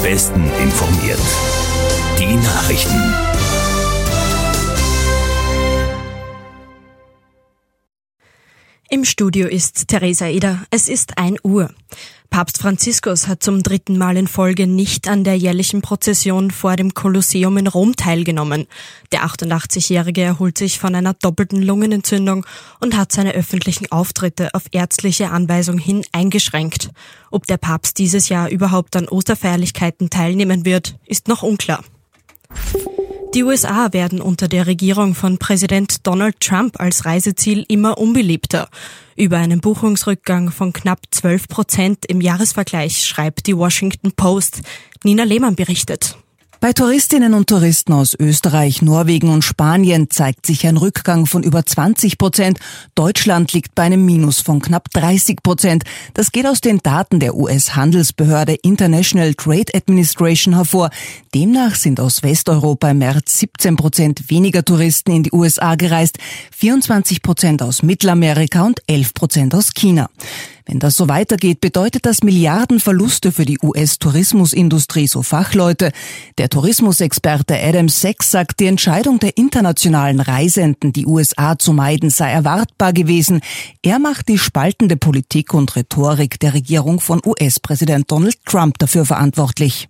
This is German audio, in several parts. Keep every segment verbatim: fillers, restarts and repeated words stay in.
Besten informiert. Die Nachrichten. Im Studio ist Theresa Eder. Es ist ein Uhr. Papst Franziskus hat zum dritten Mal in Folge nicht an der jährlichen Prozession vor dem Kolosseum in Rom teilgenommen. Der achtundachtzigjährige erholt sich von einer doppelten Lungenentzündung und hat seine öffentlichen Auftritte auf ärztliche Anweisung hin eingeschränkt. Ob der Papst dieses Jahr überhaupt an Osterfeierlichkeiten teilnehmen wird, ist noch unklar. Die U S A werden unter der Regierung von Präsident Donald Trump als Reiseziel immer unbeliebter. Über einen Buchungsrückgang von knapp zwölf Prozent im Jahresvergleich schreibt die Washington Post. Nina Lehmann berichtet. Bei Touristinnen und Touristen aus Österreich, Norwegen und Spanien zeigt sich ein Rückgang von über zwanzig Prozent. Deutschland liegt bei einem Minus von knapp dreißig Prozent. Das geht aus den Daten der U S-Handelsbehörde International Trade Administration hervor. Demnach sind aus Westeuropa im März siebzehn Prozent weniger Touristen in die U S A gereist, vierundzwanzig Prozent aus Mittelamerika und elf Prozent aus China. Wenn das so weitergeht, bedeutet das Milliardenverluste für die U S-Tourismusindustrie, so Fachleute. Der Tourismusexperte Adam Sachs sagt, die Entscheidung der internationalen Reisenden, die U S A zu meiden, sei erwartbar gewesen. Er macht die spaltende Politik und Rhetorik der Regierung von U S-Präsident Donald Trump dafür verantwortlich.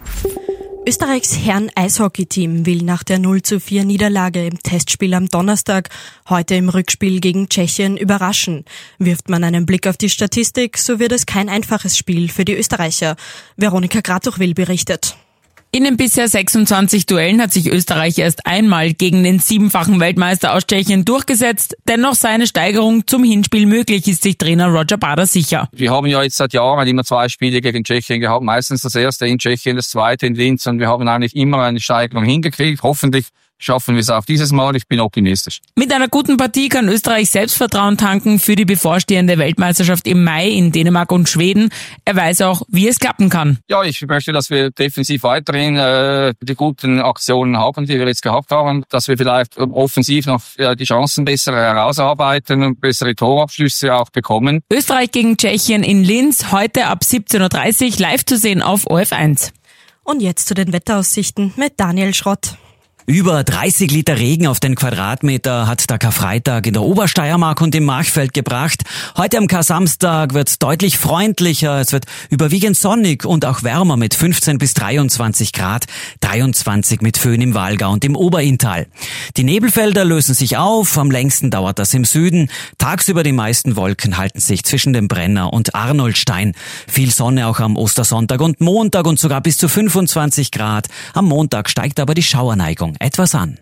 Österreichs Herren-Eishockey-Team will nach der null zu vier Niederlage im Testspiel am Donnerstag heute im Rückspiel gegen Tschechien überraschen. Wirft man einen Blick auf die Statistik, so wird es kein einfaches Spiel für die Österreicher. Veronika Gratuchwil berichtet. In den bisher sechsundzwanzig Duellen hat sich Österreich erst einmal gegen den siebenfachen Weltmeister aus Tschechien durchgesetzt. Dennoch sei eine Steigerung zum Hinspiel möglich, ist sich Trainer Roger Bader sicher. Wir haben ja jetzt seit Jahren immer zwei Spiele gegen Tschechien gehabt. Meistens das erste in Tschechien, das zweite in Linz. Und wir haben eigentlich immer eine Steigerung hingekriegt. Hoffentlich schaffen wir es auch dieses Mal. Ich bin optimistisch. Mit einer guten Partie kann Österreich Selbstvertrauen tanken für die bevorstehende Weltmeisterschaft im Mai in Dänemark und Schweden. Er weiß auch, wie es klappen kann. Ja, ich möchte, dass wir defensiv weiterhin äh, die guten Aktionen haben, die wir jetzt gehabt haben. Dass wir vielleicht offensiv noch äh, die Chancen besser herausarbeiten und bessere Torabschlüsse auch bekommen. Österreich gegen Tschechien in Linz, heute ab siebzehn Uhr dreißig, live zu sehen auf O F eins. Und jetzt zu den Wetteraussichten mit Daniel Schrott. Über dreißig Liter Regen auf den Quadratmeter hat der Karfreitag in der Obersteiermark und im Machfeld gebracht. Heute am Kar-Samstag wird es deutlich freundlicher. Es wird überwiegend sonnig und auch wärmer mit fünfzehn bis dreiundzwanzig Grad, dreiundzwanzig mit Föhn im Walgau und im Oberinntal. Die Nebelfelder lösen sich auf. Am längsten dauert das im Süden. Tagsüber die meisten Wolken halten sich zwischen dem Brenner und Arnoldstein. Viel Sonne auch am Ostersonntag und Montag und sogar bis zu fünfundzwanzig Grad. Am Montag steigt aber die Schauerneigung etwas an.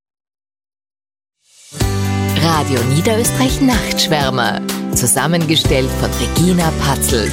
Radio Niederösterreich Nachtschwärmer. Zusammengestellt von Regina Patzelt.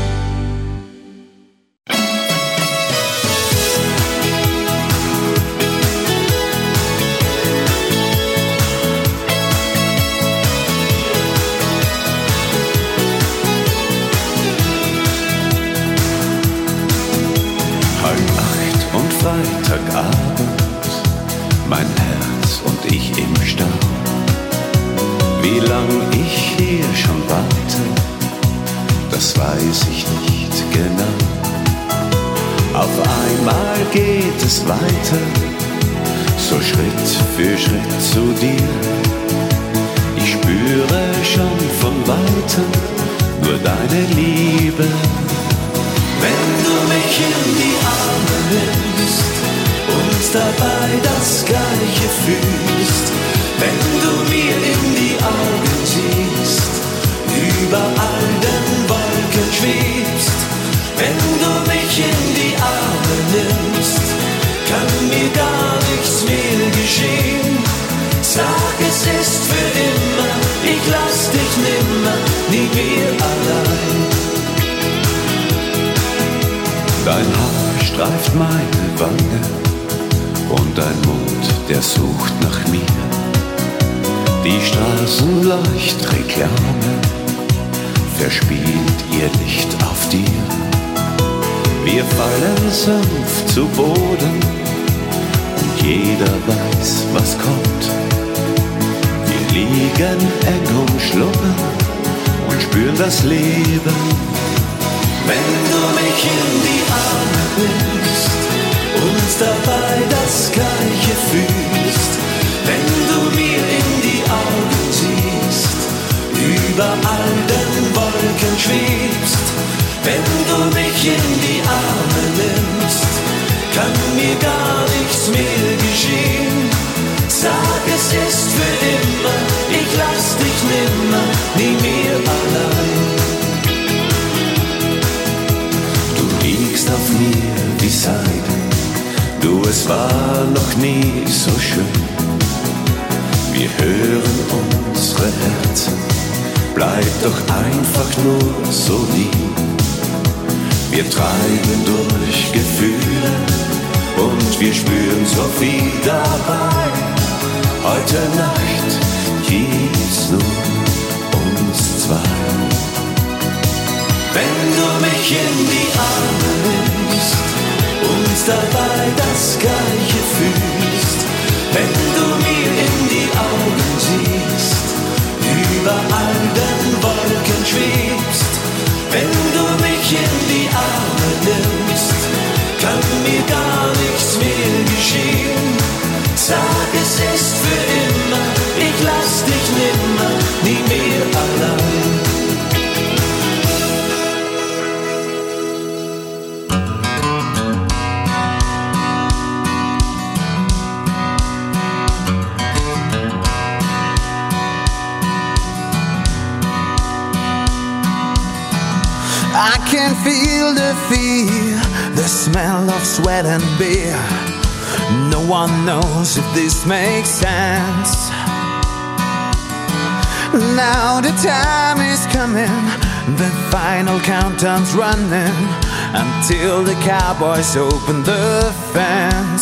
Halb acht und Freitagabend. Mein Herz und ich im Stau. Wie lang ich hier schon warte, das weiß ich nicht genau. Auf einmal geht es weiter, so Schritt für Schritt zu dir. Ich spüre schon von Weitem nur deine Liebe. Wenn du mich in die Arme nimmst und dabei das Gleiche fühlst, wenn du mir in die Augen siehst, über all den Wolken schwebst, wenn du mich in die Arme nimmst, kann mir gar nichts mehr geschehen. Sag, es ist für immer, ich lass dich nimmer, nie mehr allein. Dein Haar streift meine Wange und dein Mund, der sucht nach mir. Die Straßenleuchtreklame verspielt ihr Licht auf dir. Wir fallen sanft zu Boden und jeder weiß, was kommt. Wir liegen eng umschlungen und spüren das Leben. Wenn du mich in die Arme nimmst dabei das Gleiche fühlst, wenn du mir in die Augen siehst, über all den Wolken schwebst, wenn du mich in die Arme nimmst, kann mir gar nichts mehr geschehen. Sag, es ist für immer, ich lass dich nimmer, nie mehr allein. Du liegst auf mir wie Seide, du, es war noch nie so schön. Wir hören unsere Herzen, bleib doch einfach nur so lieb. Wir treiben durch Gefühle und wir spüren so viel dabei. Heute Nacht gibt's nur uns zwei. Wenn du mich in die Arme nimmst und dabei das Gleiche fühlst, wenn du mir in die Augen siehst, über all den Wolken schwebst, wenn du mich in die Arme nimmst, kann mir gar nichts mehr geschehen. Sag, es ist für immer, ich lass dich nimmer, nie mehr allein. I can feel the fear, the smell of sweat and beer. No one knows if this makes sense. Now the time is coming, the final countdown's running, until the cowboys open the fence.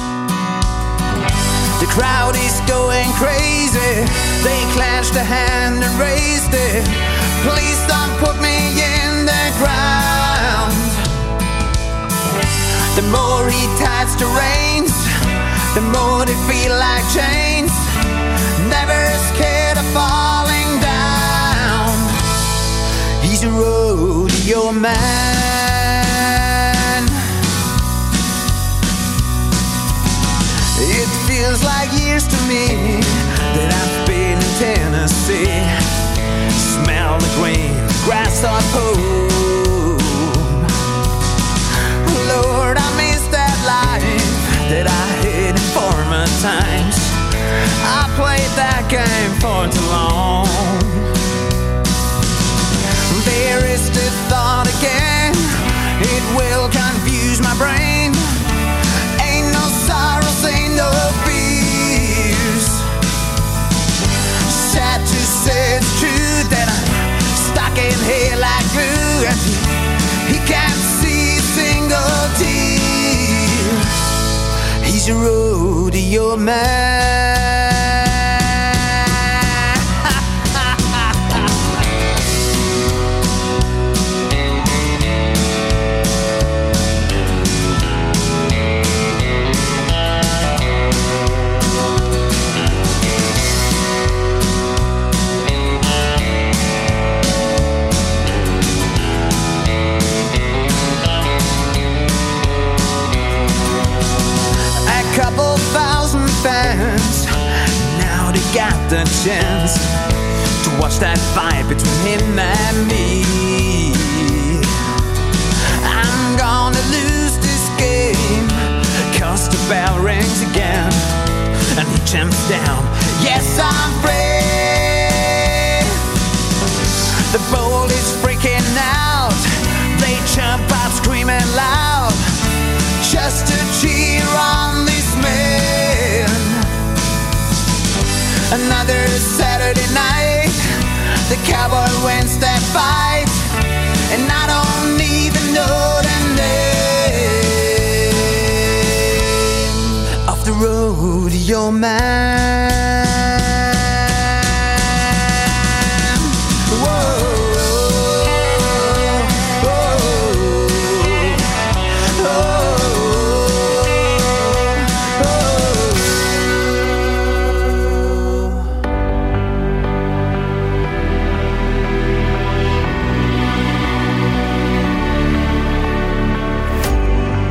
The crowd is going crazy, they clenched a hand and raised it. Please don't put me in the ground. The more he ties the reins, the more they feel like chains. Never scared of falling down. He's a rodeo man. It feels like years to me that I've been in Tennessee. Smell the green grass on home. Lord, I miss that life that I had in former times. I played that game for too long. There is the thought again, it will confuse my brain. Ain't no sorrows, ain't no fears. Sad to say it's true that I'm stuck in here like glue, and he can't see a single tear. He's a rodeo man. Couple thousand fans, now they got the chance to watch that fight between him and me. I'm gonna lose this game, cause the bell rings again, and he jumps down. Yes, I'm free. The bull is freaking out, they jump out screaming loud, just to cheer on this man. Another Saturday night, the cowboy wins that fight, and I don't even know the name of the rodeo man. Whoa.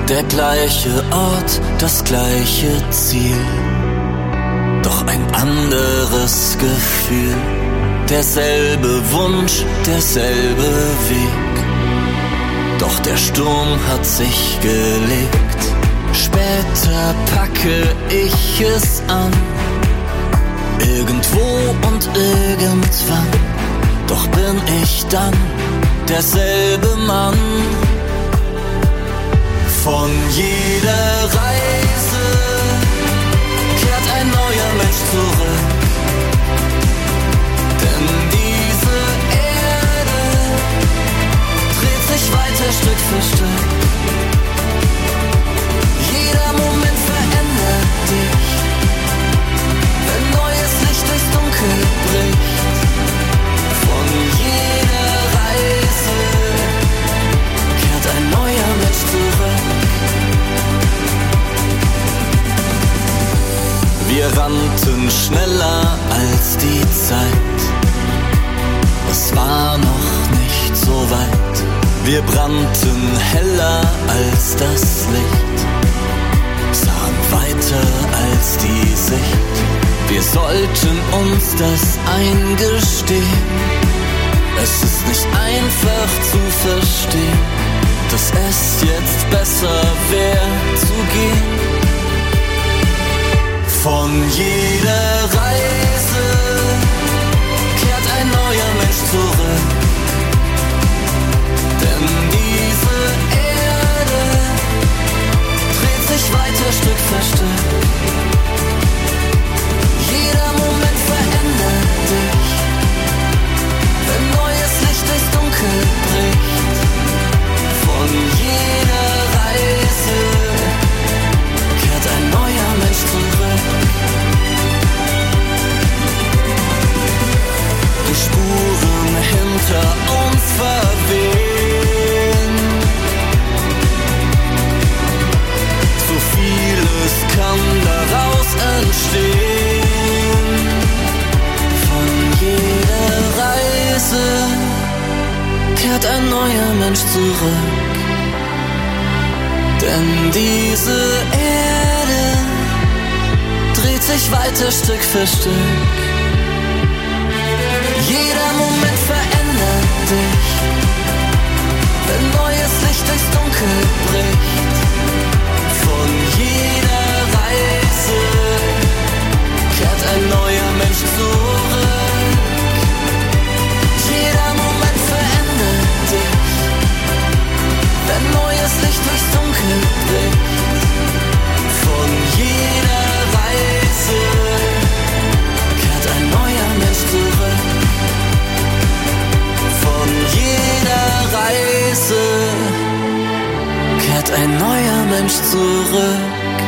Der gleiche Ort, das gleiche Ziel, doch ein anderes Gefühl. Derselbe Wunsch, derselbe Weg, doch der Sturm hat sich gelegt. Später packe ich es an, irgendwo und irgendwann, doch bin ich dann derselbe Mann. Von jeder Reise kehrt ein neuer Mensch zurück, denn diese Erde dreht sich weiter Stück für Stück. Jeder Moment verändert dich, wenn neues Licht durchs Dunkel bricht. Von jeder Reise kehrt ein neuer Mensch zurück. Wir rannten schneller als die Zeit, es war noch nicht so weit. Wir brannten heller als das Licht, sahen weiter als die Sicht. Wir sollten uns das eingestehen, es ist nicht einfach zu verstehen, dass es jetzt besser wäre zu gehen. Von jeder Reise kehrt ein neuer Mensch zurück, denn diese Erde dreht sich weiter Stück für Stück. Jeder Moment verändert dich, wenn neues Licht durchs Dunkel bricht. Von jeder Reise kehrt ein neuer Mensch zurück. Die Spuren hinter uns verwehen, so vieles kann daraus entstehen. Von jeder Reise kehrt ein neuer Mensch zurück, denn diese Erde dreht sich weiter Stück für Stück. Jeder Moment verändert dich, wenn neues Licht durchs Dunkel bricht. Von jeder Reise kehrt ein neuer Mensch zurück. Jeder Moment verändert dich, wenn neues Licht durchs Dunkel bricht. Von jeder Reise kehrt ein neuer Mensch zurück. Von jeder Reise kehrt ein neuer Mensch zurück.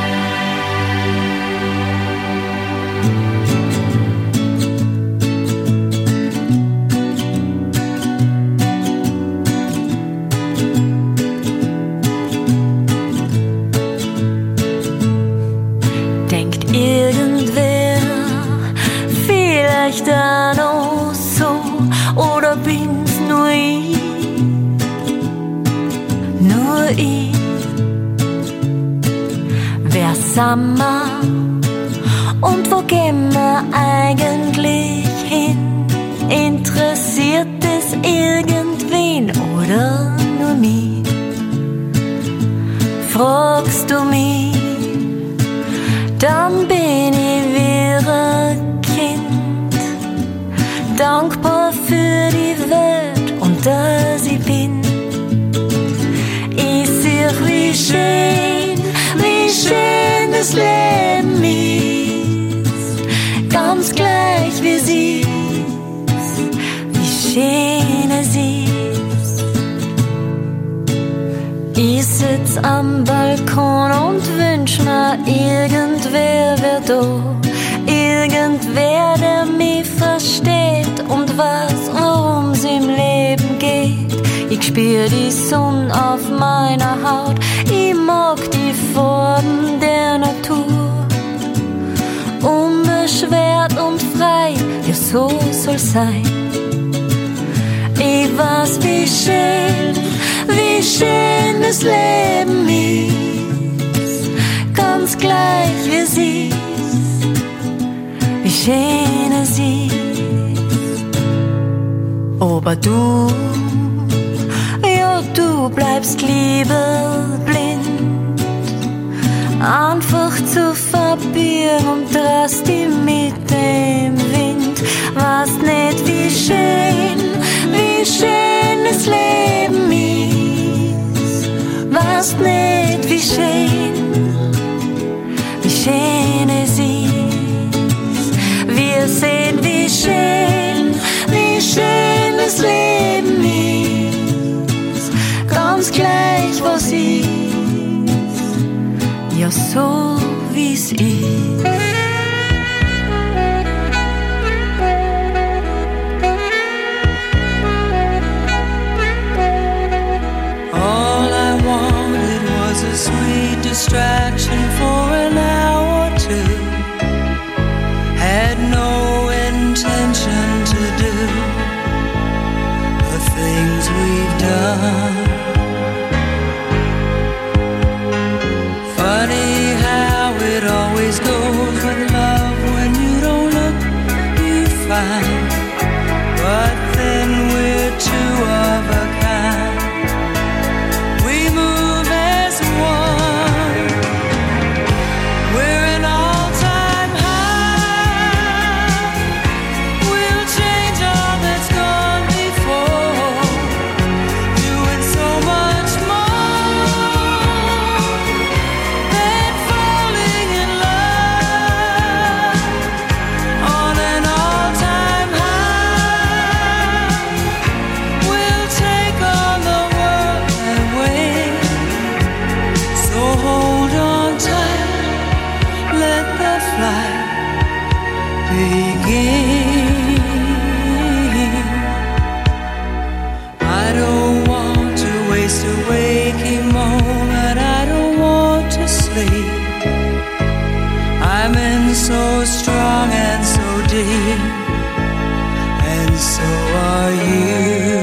Denkt irgendwer vielleicht da noch so, oder bin's nur ich? Nur ich. Wer sind wir und wo gehen wir eigentlich hin? Interessiert es irgendwen oder nur mich? Fragst du mich, dann bin ich wie ein Kind, dankbar für die Welt und dass ich bin. Ich sehe, wie schön, wie schön das Leben ist, ganz gleich wie sie ist, wie schön es ist. Ich sitz am Balkon und wünsch mir, irgendwer wär da, irgendwer, der mich versteht und weiß, worum's im Leben geht. Ich spür die Sonne auf meiner Haut, ich mag die Farben der Natur. Unbeschwert und frei, ja so soll's sein. Ich weiß, wie schön, wie wie schön das Leben ist, ganz gleich wie sie ist, wie schön es ist. Aber du, ja du bleibst lieber blind, einfach zu verbieren und drast dich mit dem Wind. Weißt nicht, wie schön, wie schön das Leben ist. Weißt nicht, wie schön, wie schön es ist. Wir sehen, wie schön, wie schön das Leben ist. Ganz gleich, was ist, ja so, wie's ist. A sweet distraction for an hour or two. Had no intention to do the things we've done. Funny how it always goes with love. When you don't look, you find. But then we're two of a kind. So strong and so deep, and so are you.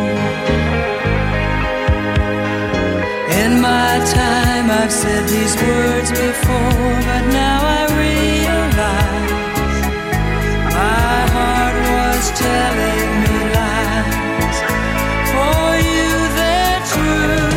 In my time I've said these words before, but now I realize my heart was telling me lies. For you they're true.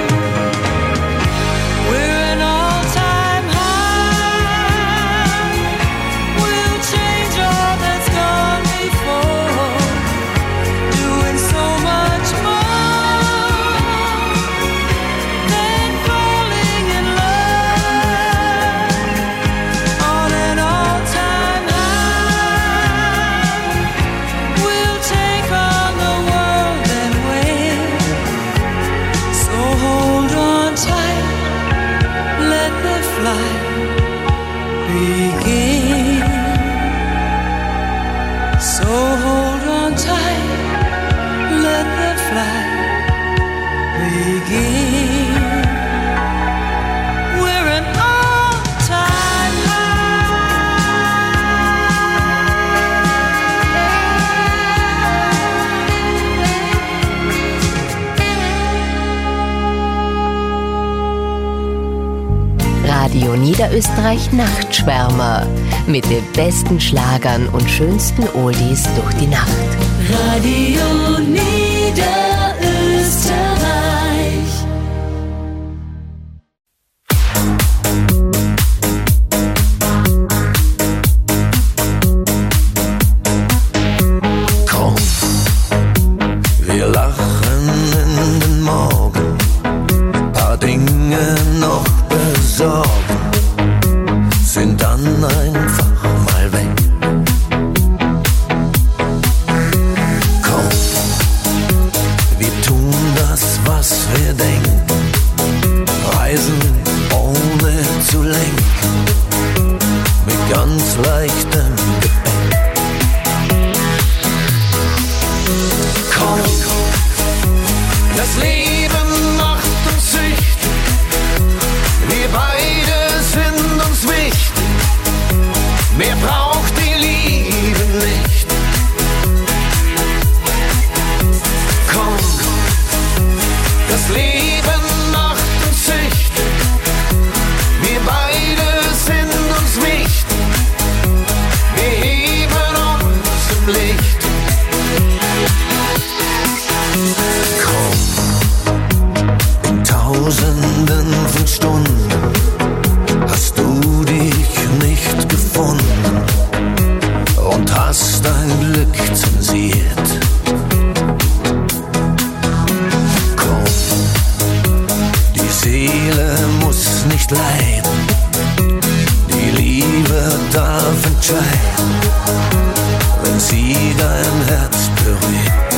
Radio Niederösterreich Nachtschwärmer mit den besten Schlagern und schönsten Oldies durch die Nacht. Radio Niederösterreich. Komm, wir lachen in den Morgen, paar Dinge noch besorgen, sind dann einfach mal weg. Komm, wir tun das, was wir denken, reisen ohne zu lenken, mit ganz leichtem Gepäck. Komm, das Leben macht uns süchtig, wir beide sind uns wichtig, mehr braucht die Liebe nicht. Komm, das Leben love and try, wenn sie dein Herz berührt.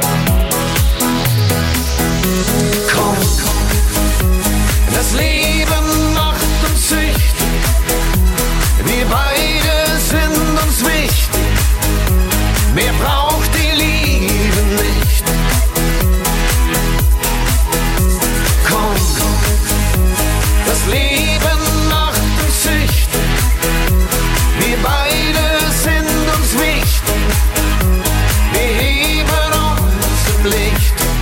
Komm, das Leben macht uns süchtig, wir beide sind uns wichtig, mehr braucht die Liebe nicht. Komm, das Leben macht uns süchtig, wir beide sind uns wichtig, wir heben uns im Licht.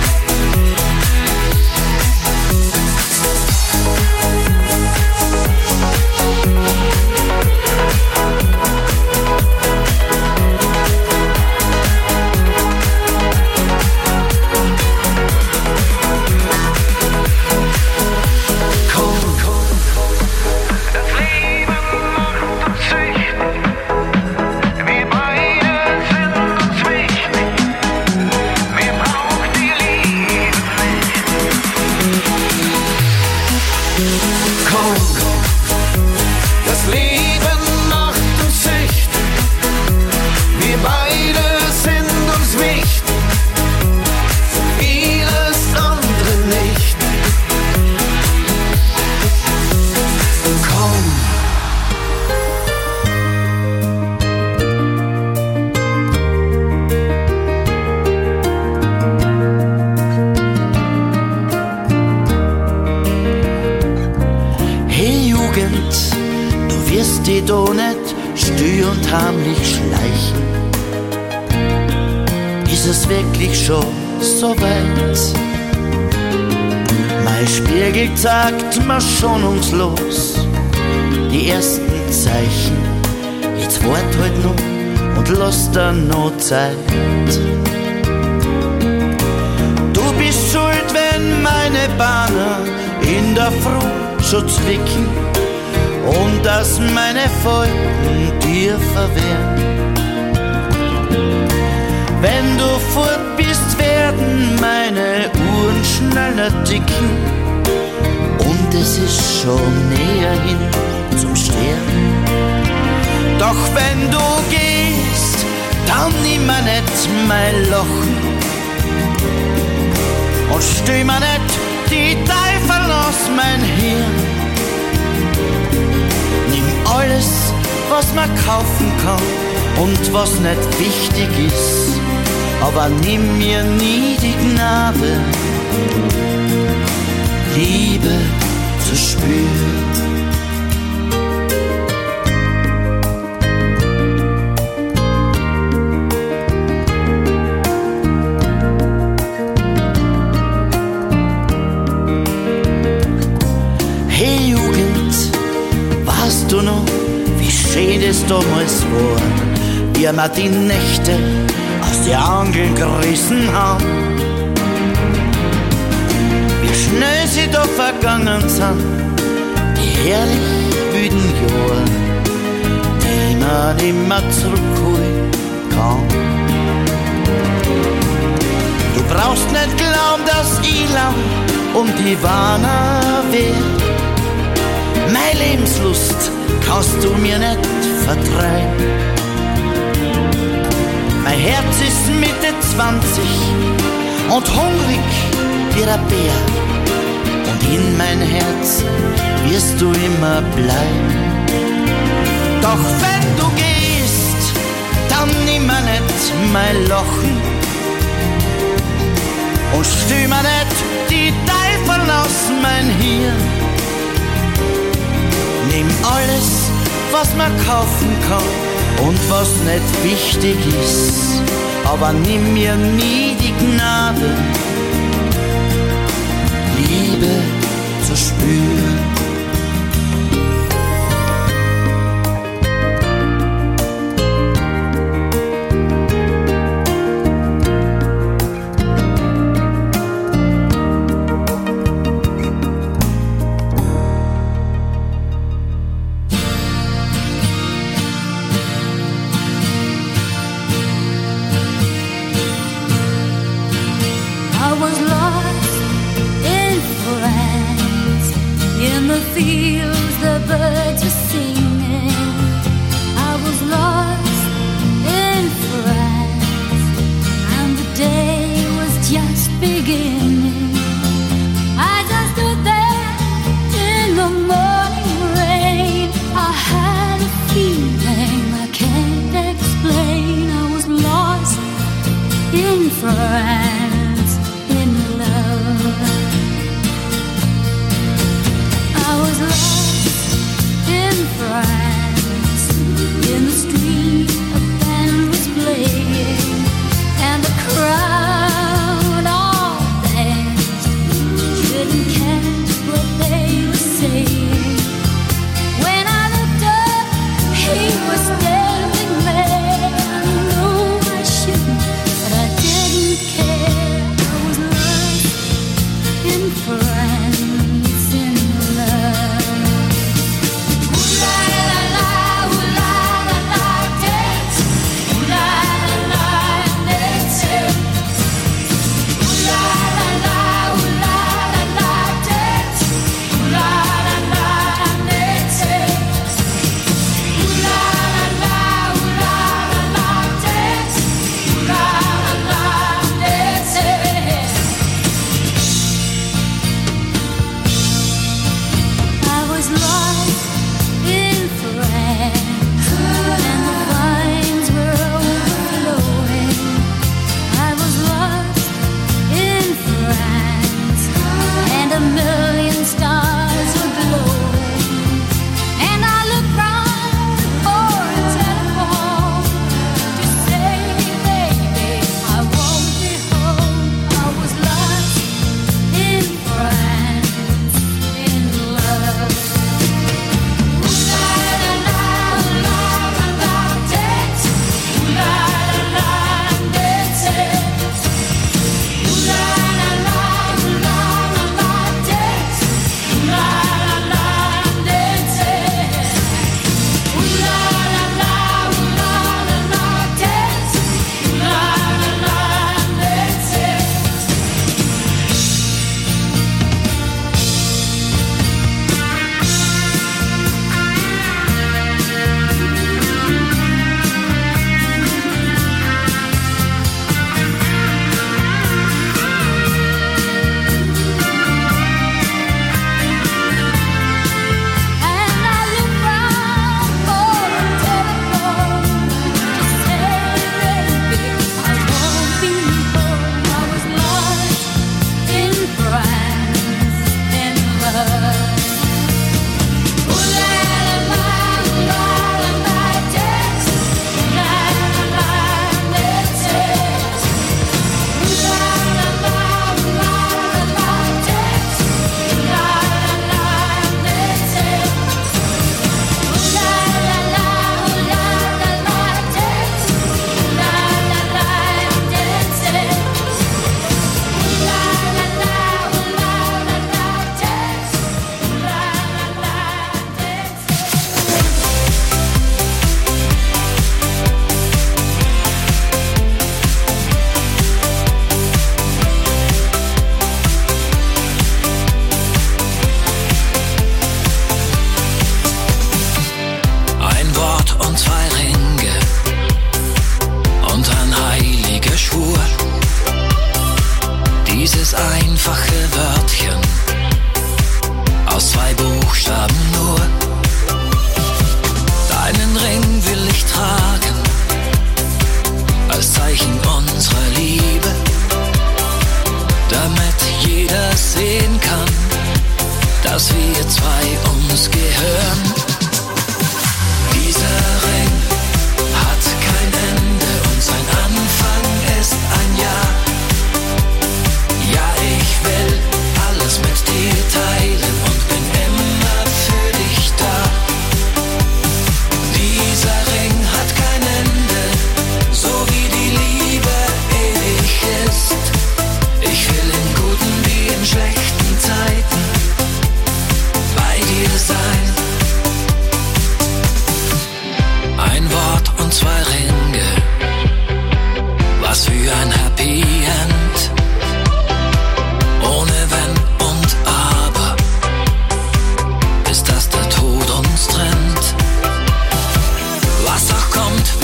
Do nicht still und heimlich schleichen. Ist es wirklich schon so weit? Mein Spiegel zeigt mir schonungslos die ersten Zeichen. Jetzt wart halt noch und lass dir noch Zeit. Du bist schuld, wenn meine Bahnen in der Früh schon zwicken und dass meine Falten dir verwehren. Wenn du fort bist, werden meine Uhren schneller ticken und es ist schon näher hin zum Sterben. Doch wenn du gehst, dann nimm mir nicht mein Lachen und steh mir nicht die Teufel aus mein Hirn. Alles, was man kaufen kann und was nicht wichtig ist, aber nimm mir nie die Gnade, Liebe zu spüren. Hey Jugend, weißt du noch, wie schön es damals war, wie wir die Nächte aus den Angeln gerissen haben. Wie schnell sie da vergangen sind, die herrlich wüden Jahre, die man nimmer zurückholen kann. Du brauchst nicht glauben, dass ich lang um die Warner wär. Meine Lebenslust kannst du mir nicht vertreiben. Mein Herz ist Mitte zwanzig und hungrig wie ein Bär. Und in mein Herz wirst du immer bleiben. Doch wenn du gehst, dann nimm mir nicht mein Lachen und steh mir nicht die Teufel aus mein Hirn. Nimm alles, was man kaufen kann und was nicht wichtig ist, aber nimm mir nie die Gnade, Liebe zu spüren. I was lost in France in the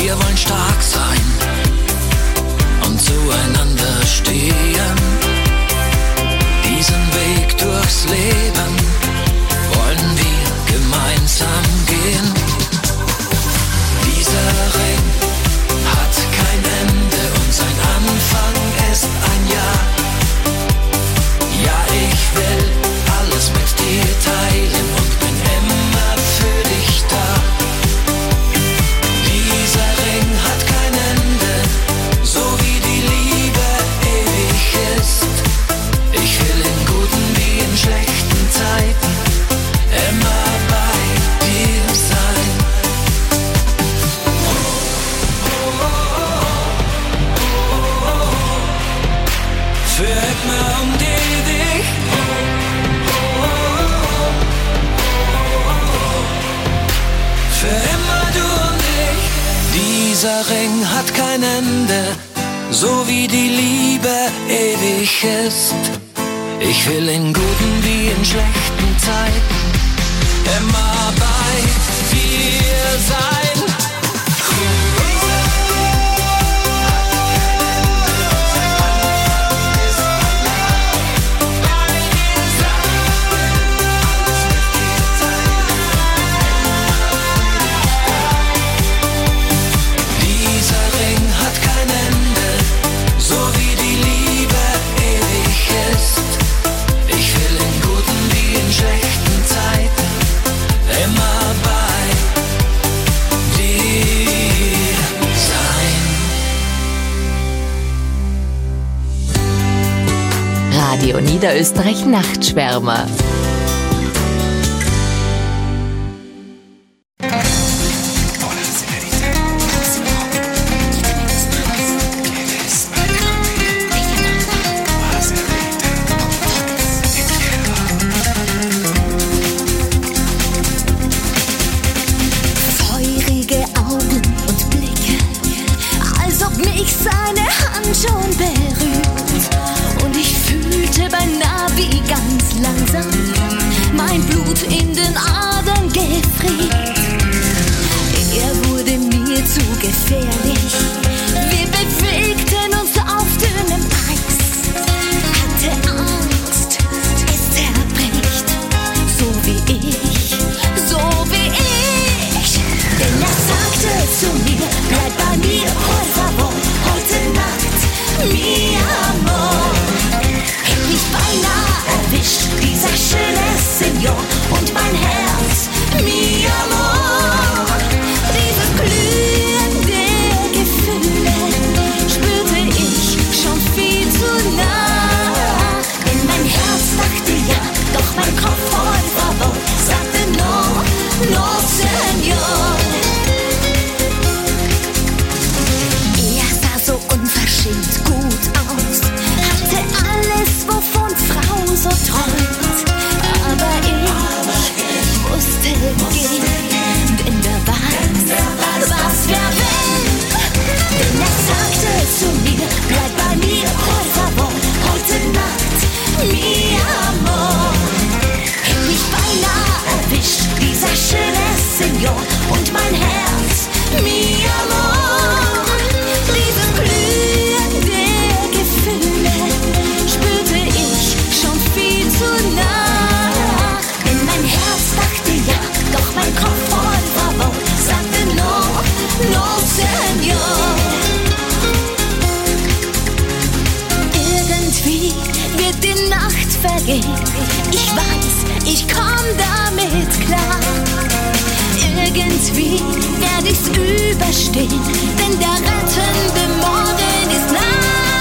Wir wollen stark sein und zueinander stehen. Diesen Weg durchs Leben wollen wir gemeinsam gehen. Dieser Ring hat kein Ende und sein Anfang ist ein Ja. Ja, ich will alles mit dir teilen und bin immer für dich da. Dieser Ring hat kein Ende, so wie die Liebe ewig ist. Ich will in guten wie in schlechten Zeiten immer bei dir sein. Für immer und ewig. Für immer du und ich. Dieser Ring hat kein Ende, so wie die Liebe ewig ist. Ich will in guten wie in schlechten Zeiten immer bei dir sein. Radio Niederösterreich Nachtschwärmer. Feurige Augen und Blicke, als ob mich seine Hand schon berührt. Und ich fühlte beinahe wie ganz langsam mein Blut in den Adern gefriert. Er wurde mir zu gefährlich. Wir bewegten uns auf dünnem Eis. Hatte Angst, es zerbricht. So wie ich, so wie ich. Denn er sagte zu mir, bleib bei mir, por favor, heute Nacht, mi amor. Hätt mich beinahe erwischt, dieser schöne Senior, und mein Herz, mi amor. Dieses Glühen der Gefühle spürte ich schon viel zu nah. Denn mein Herz dachte ja, doch mein Kopf, por favor, sagte no, no, Senior. Er sah so unverschämt gut aus, hatte alles, wovon Frau so träumt. Aber ich musste gehen, denn wer weiß, was wer will. Denn er sagte zu mir, bleib bei mir, por favor, heute Nacht, mi amor. Hätt mich beinahe erwischt, dieser schöne Senior, und mein Herz, mi amor. Dieses Glühen der Gefühle spürte ich schon viel zu nah. Denn mein Herz dachte ja, doch mein Kopf, por favor, sagte no, no, Senior. Irgendwie wird die Nacht vergehen. Ich weiß, ich komm damit klar. Irgendwie werd ich's überstehen, denn der rettende Morgen ist nah.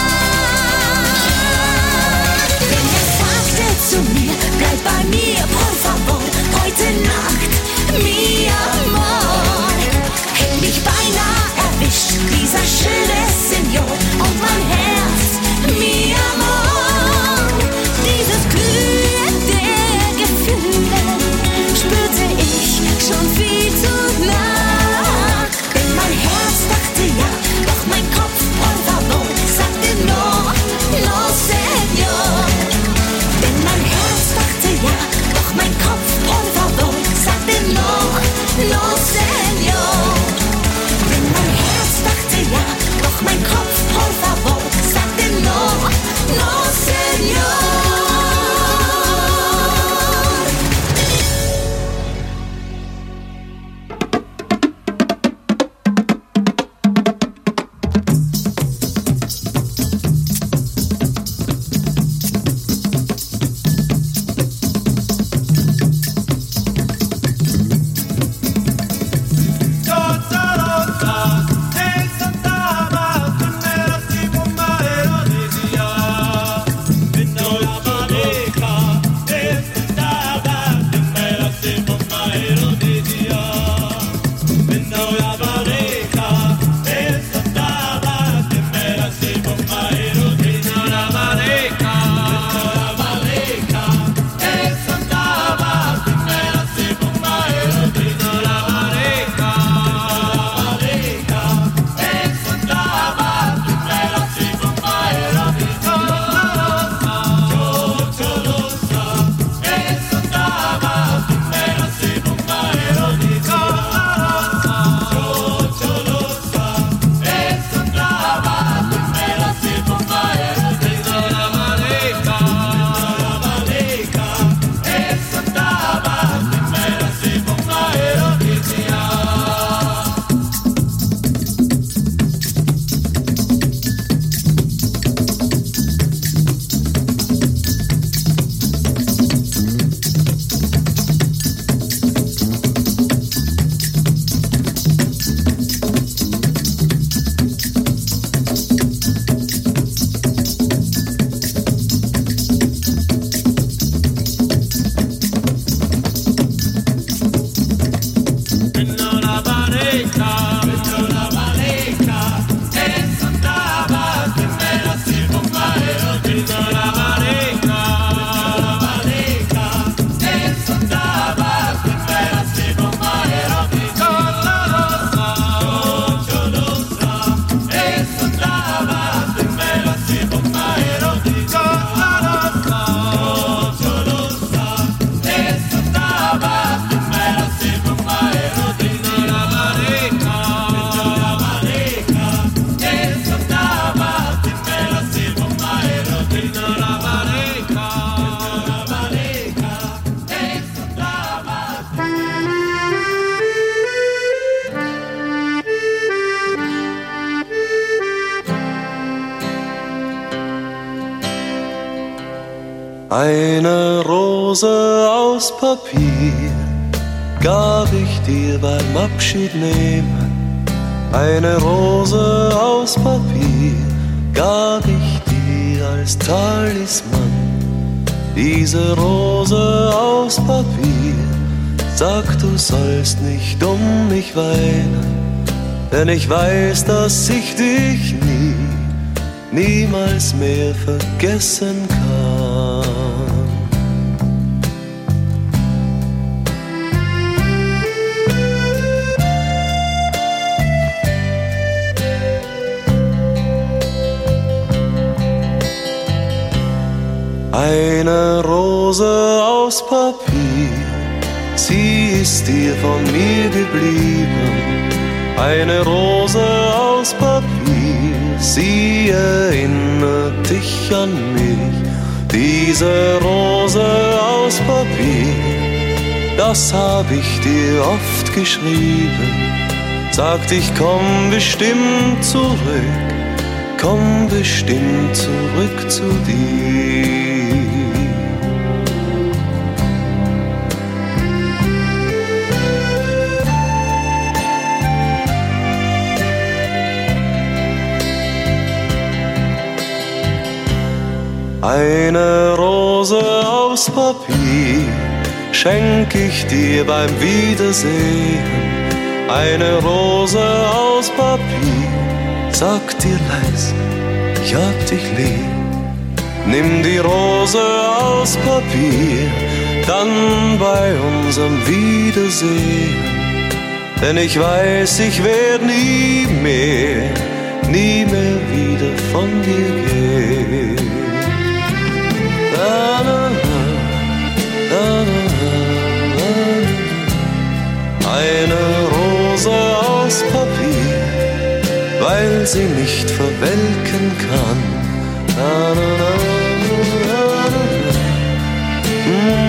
Denn er sagte zu mir, bleib bei mir, por favor, heute Nacht, mi amor. Hätt mich beinahe erwischt, dieser schöne Senior, und mein Herz, mi amor. Dieses Glühen der Gefühle spürte ich schon viel zu nah. Denn mein Herz dachte ja, doch mein Kopf, Eine Rose aus Papier gab ich dir beim Abschied nehmen. Eine Rose aus Papier gab ich dir als Talisman. Diese Rose aus Papier sagt, du sollst nicht um mich weinen, denn ich weiß, dass ich dich nie, niemals mehr vergessen kann. Eine Rose aus Papier, sie ist dir von mir geblieben. Eine Rose aus Papier, sie erinnert dich an mich. Diese Rose aus Papier, das hab ich dir oft geschrieben. Sagt, ich komm bestimmt zurück, komm bestimmt zurück zu dir. Eine Rose aus Papier schenk ich dir beim Wiedersehen. Eine Rose aus Papier sagt dir leis, ich hab dich lieb. Nimm die Rose aus Papier, dann bei unserem Wiedersehen. Denn ich weiß, ich werd nie mehr, nie mehr wieder von dir gehen. Na, na, na, na, na, na. Eine Rose aus Papier, weil sie nicht verwelken kann. Na, na, na, na, na, na.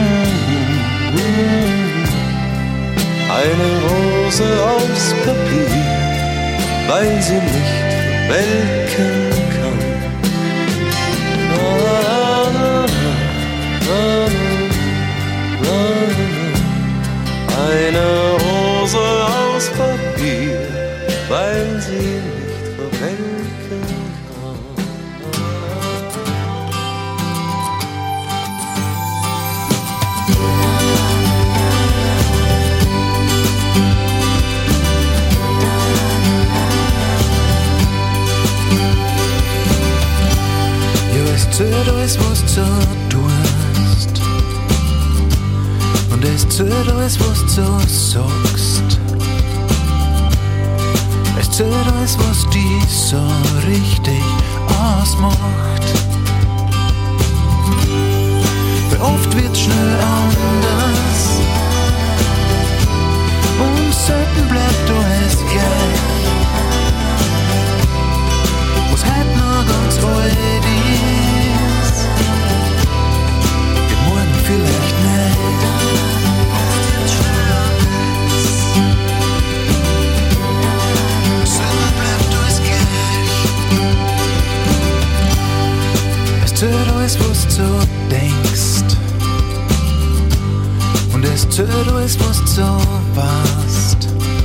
Mm-hmm. Eine Rose aus Papier, weil sie nicht verwelken kann. Na, na, na, na, na. Eine Rose aus Papier, weil sie nicht verwelken kann. Ja, es zählt alles, was du tust, und es zählt alles, was du sagst. Es zählt alles, was dich so richtig ausmacht. Weil oft wird's schnell anders und selten bleibt alles gleich. Was heute noch ganz alt ist, wird morgen vielleicht nicht. Es zählt alles, was du denkst, und es zählt alles, was du weißt.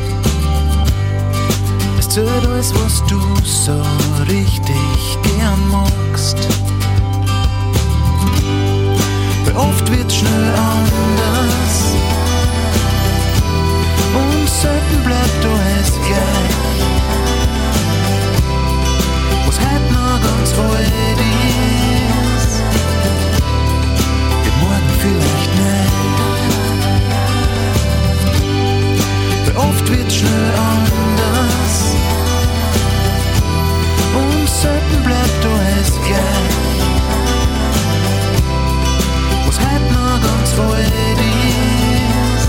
Es zählt alles, was du so richtig gern magst. Weil oft wird's schnell anders und selten bleibt alles gleich. Was heute noch ganz alt ist, wird morgen vielleicht nicht. Weil oft wird's schnell anders und selten bleibt alles gleich. Was heute noch ganz alt ist,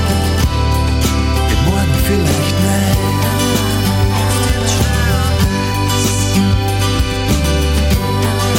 wird morgen vielleicht nicht.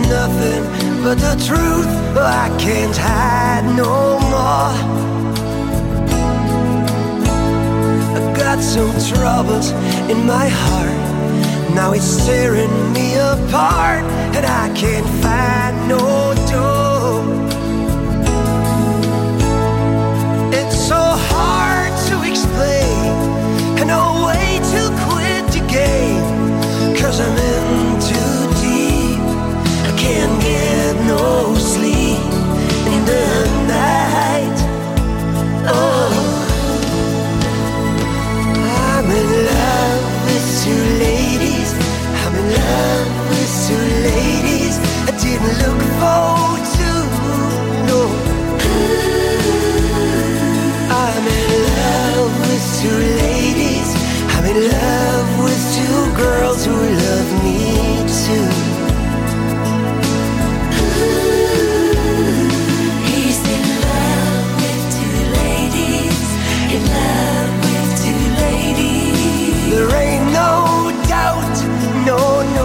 nothing but the truth. I can't hide no more. I got some troubles in my heart. Now it's tearing me apart, and I can't find no door. It's so hard to explain, and no way to quit the game, 'cause I'm in too deep. I can't get no sleep in the night. Oh, I'm in love with two ladies. I'm in love with two ladies. I didn't look forward to, no. I'm in love with two ladies. I'm in love with two girls who love me too. He's in love with two ladies. In love with two ladies. There ain't no doubt, no, no.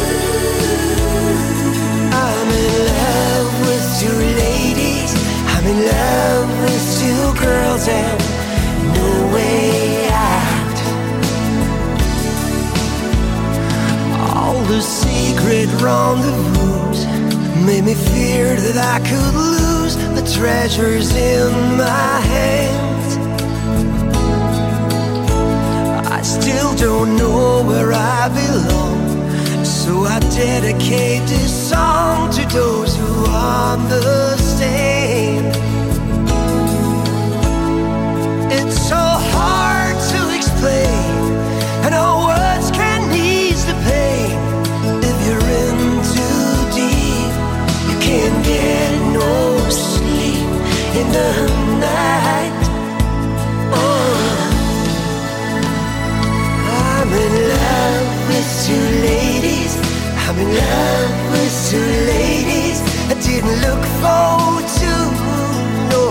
I'm in love with two ladies. I'm in love with two girls and no way out. All the secret rendezvous made me fear that I could lose the treasures in my hands. I still don't know where I belong, so I dedicate this song to those who understand. It's so hard to explain, and no words can ease the pain. If you're in too deep, you can't get no sleep in the night. Oh, I'm in love with two ladies. I'm in love with two ladies. I didn't look forward to, no.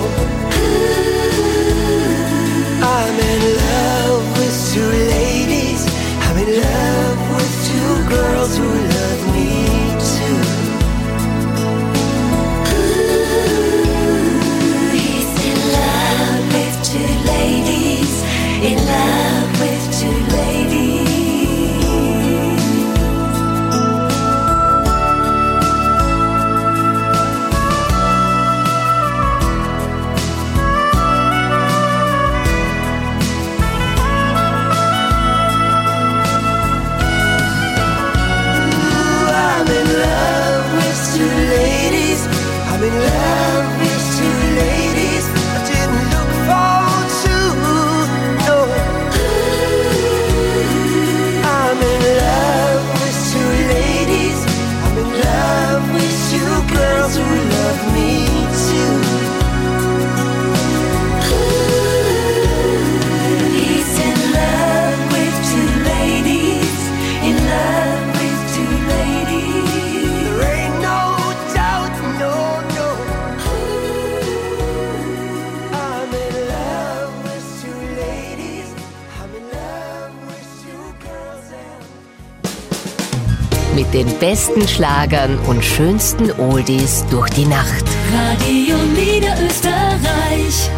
I'm in love with two ladies. I'm in love with two girls who love me too. He's in love with two ladies. In love with two ladies. I'm in love with two ladies. I'm in love with two ladies. I didn't look forward to, no. I'm in love with two ladies. I'm in love with two girls who love me too. He's in love with two ladies. In love with two ladies. There ain't no doubt, no, no. I'm in love with two ladies. I'm in love with two girls and Mit den besten Schlagern und schönsten Oldies durch die Nacht. Radio Niederösterreich.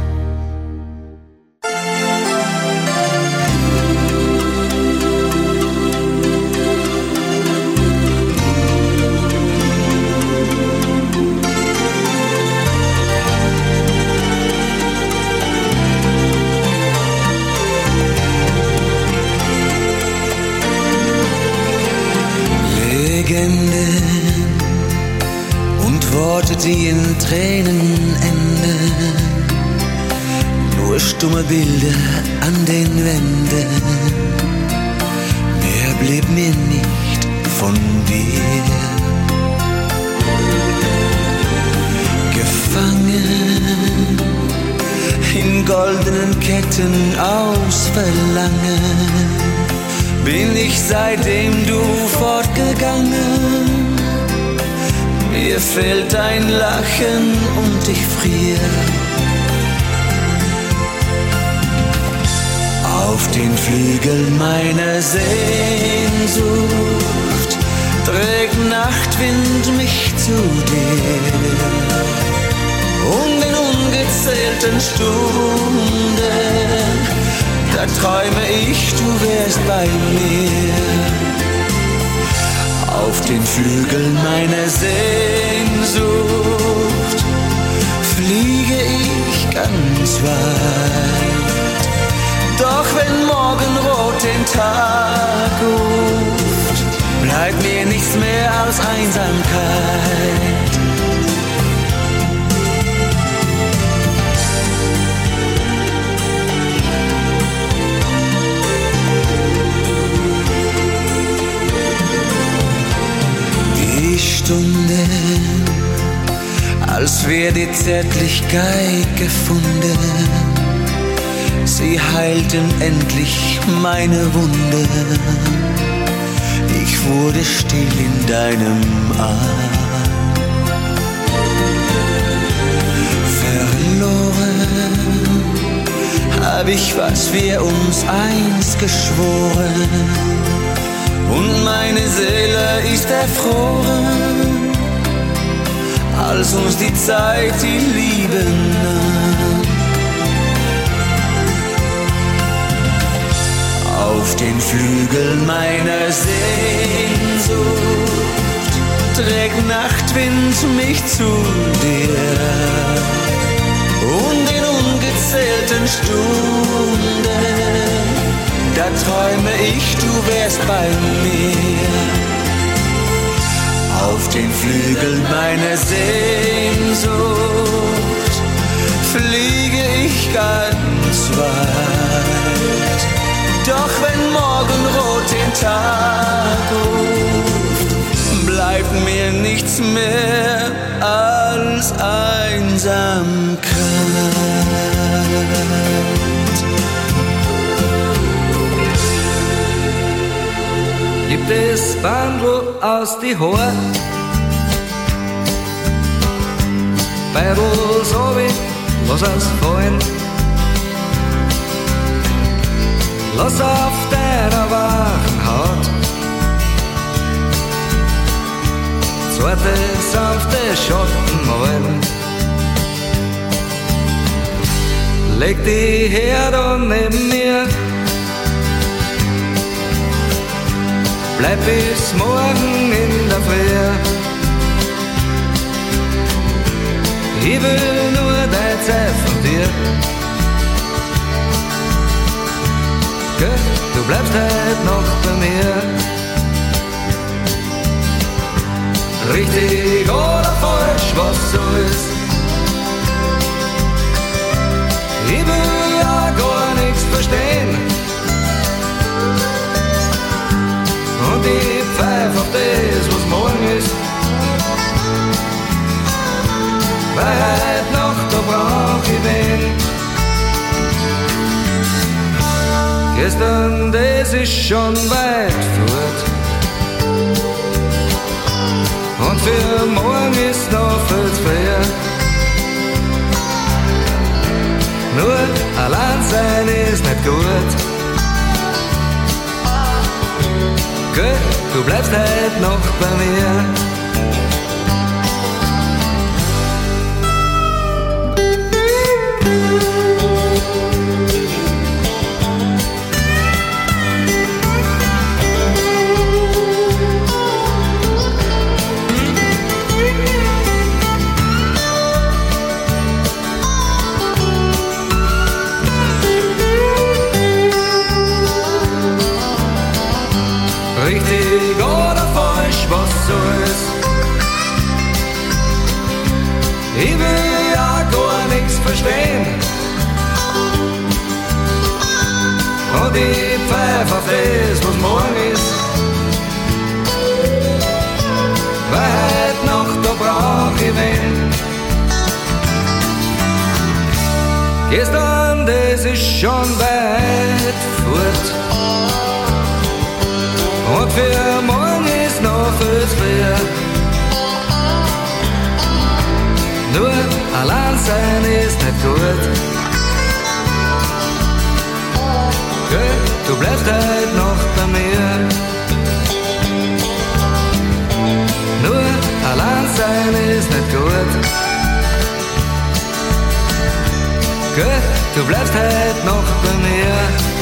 Legenden und Worte, die in Tränen enden, nur stumme Bilder an den Wänden. Mehr blieb mir nicht von dir. Gefangen in goldenen Ketten aus Verlangen bin ich, seitdem du fortgegangen. Mir fehlt dein Lachen und ich friere. Auf den Flügeln meiner Sehnsucht trägt Nachtwind mich zu dir. Und in ungezählten Stunden, da träume ich, du wärst bei mir. Auf den Flügeln meiner Sehnsucht fliege ich ganz weit. Doch wenn Morgenrot den Tag ruft, bleibt mir nichts mehr als Einsamkeit. Die Stunden, als wär die Zärtlichkeit gefunden, sie heilten endlich meine Wunden. Ich wurde still in deinem Arm. Verloren hab ich, was wir uns einst geschworen, und meine Seele ist erfroren, als uns die Zeit die Liebe nahm. Auf den Flügeln meiner Sehnsucht trägt Nachtwind mich zu dir. Und in ungezählten Stunden, da träume ich, du wärst bei mir. Auf den Flügeln meiner Sehnsucht fliege ich ganz weit. Doch wenn Morgenrot den Tag ruft, bleibt mir nichts mehr als Einsamkeit. Gibt es Bandel aus die Haar, Beidel so wie, lass es fallen. Lass auf deiner wachen Haut zarte, sanfte Schatten malen. Leg die her da neben mir, bleib bis morgen in der Früh. Ich will nur dein Zeit von dir. Du bleibst halt noch bei mir. Richtig oder falsch, was so ist. Ich will ja gar nichts verstehen. Und ich pfeif auf das, was morgen ist. Weil heute Nacht, da brauch ich wen. Gestern, das ist schon weit fort. Und für morgen ist noch viel zu früh. Nur allein sein ist nicht gut. Gut, du bleibst heute noch bei mir. Richtig oder falsch, was so ist. Ich will ja gar nichts verstehen. Und ich pfeif auf das, was morgen ist. Weil heute Nacht, da brauch ich wen. Gestern, das ist schon weit fort. Und für morgen ist noch viel zu früh. Nur allein sein ist nicht gut. Gut, du bleibst halt noch bei mir. Nein, ist nicht gut. Gut, du bleibst heute noch bei mir.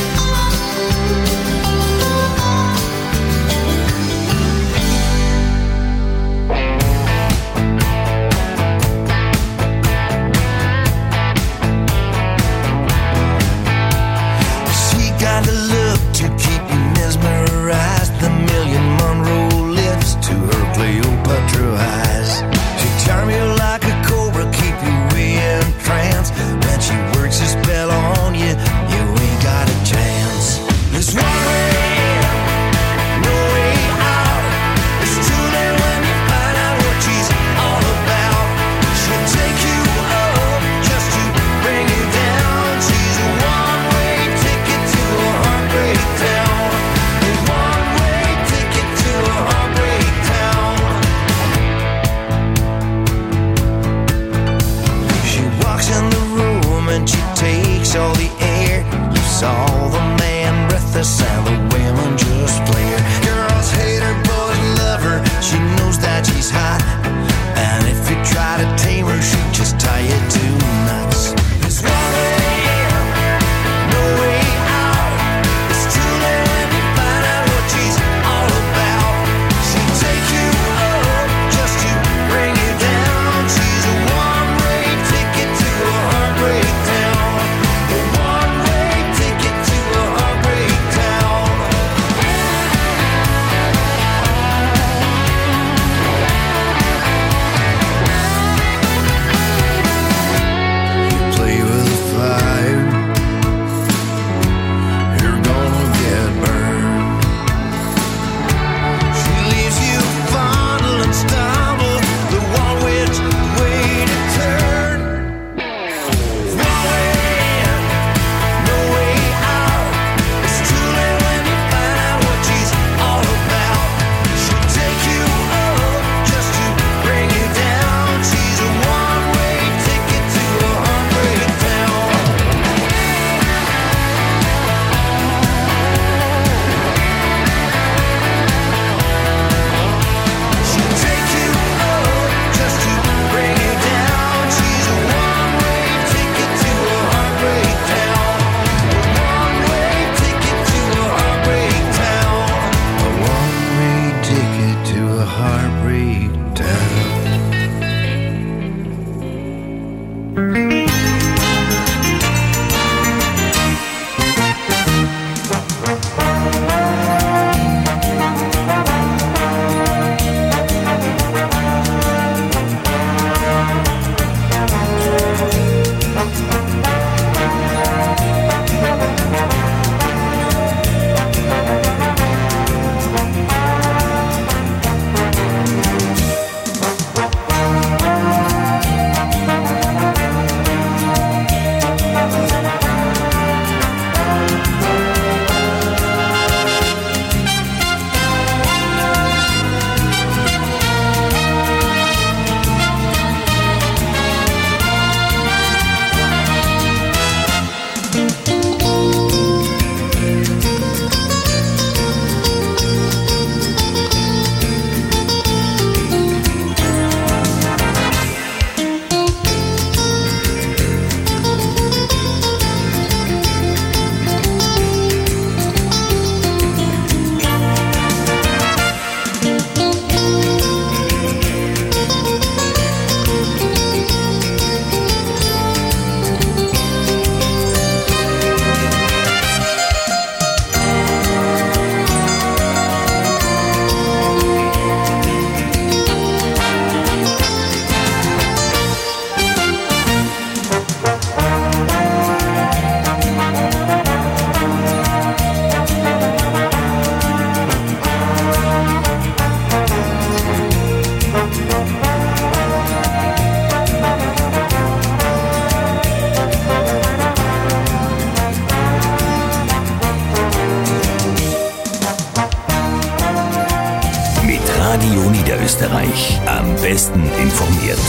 Radio Niederösterreich. Am besten informiert.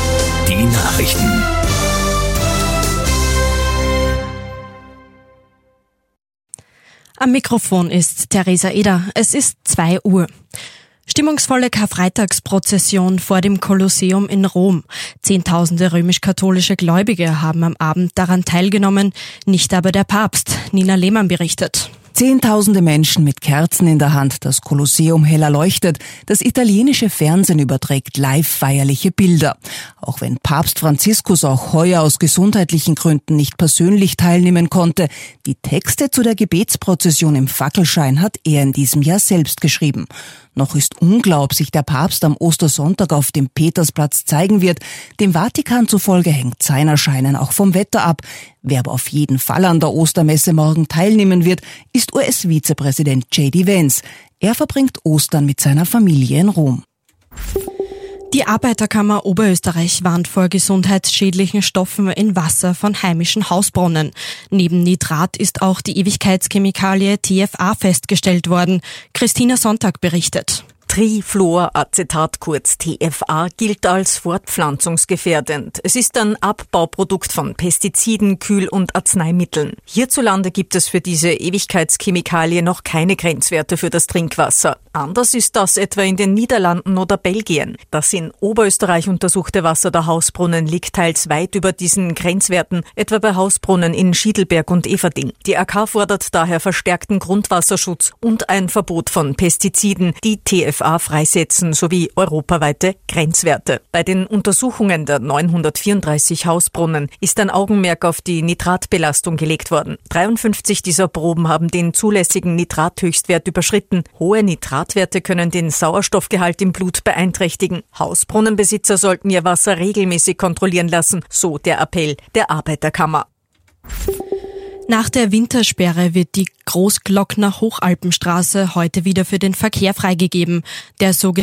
Die Nachrichten. Am Mikrofon ist Theresa Eder. Es ist zwei Uhr. Stimmungsvolle Karfreitagsprozession vor dem Kolosseum in Rom. Zehntausende römisch-katholische Gläubige haben am Abend daran teilgenommen, nicht aber der Papst. Nina Lehmann berichtet. Zehntausende Menschen mit Kerzen in der Hand, das Kolosseum hell erleuchtet, das italienische Fernsehen überträgt live feierliche Bilder. Auch wenn Papst Franziskus auch heuer aus gesundheitlichen Gründen nicht persönlich teilnehmen konnte, die Texte zu der Gebetsprozession im Fackelschein hat er in diesem Jahr selbst geschrieben. Noch ist unklar, ob sich der Papst am Ostersonntag auf dem Petersplatz zeigen wird. Dem Vatikan zufolge hängt sein Erscheinen auch vom Wetter ab. Wer aber auf jeden Fall an der Ostermesse morgen teilnehmen wird, ist U S-Vizepräsident J D Vance. Er verbringt Ostern mit seiner Familie in Rom. Die Arbeiterkammer Oberösterreich warnt vor gesundheitsschädlichen Stoffen in Wasser von heimischen Hausbrunnen. Neben Nitrat ist auch die Ewigkeitschemikalie T F A festgestellt worden. Christina Sonntag berichtet. Trifluoracetat, kurz T F A, gilt als fortpflanzungsgefährdend. Es ist ein Abbauprodukt von Pestiziden, Kühl- und Arzneimitteln. Hierzulande gibt es für diese Ewigkeitschemikalie noch keine Grenzwerte für das Trinkwasser. Anders ist das etwa in den Niederlanden oder Belgien. Das in Oberösterreich untersuchte Wasser der Hausbrunnen liegt teils weit über diesen Grenzwerten, etwa bei Hausbrunnen in Schiedelberg und Everding. Die A K fordert daher verstärkten Grundwasserschutz und ein Verbot von Pestiziden, die T F A freisetzen, sowie europaweite Grenzwerte. Bei den Untersuchungen der neunhundertvierunddreißig Hausbrunnen ist ein Augenmerk auf die Nitratbelastung gelegt worden. dreiundfünfzig dieser Proben haben den zulässigen Nitrathöchstwert überschritten. Hohe Nitratwerte können den Sauerstoffgehalt im Blut beeinträchtigen. Hausbrunnenbesitzer sollten ihr Wasser regelmäßig kontrollieren lassen, so der Appell der Arbeiterkammer. Nach der Wintersperre wird die Großglockner Hochalpenstraße heute wieder für den Verkehr freigegeben. Der sogenannte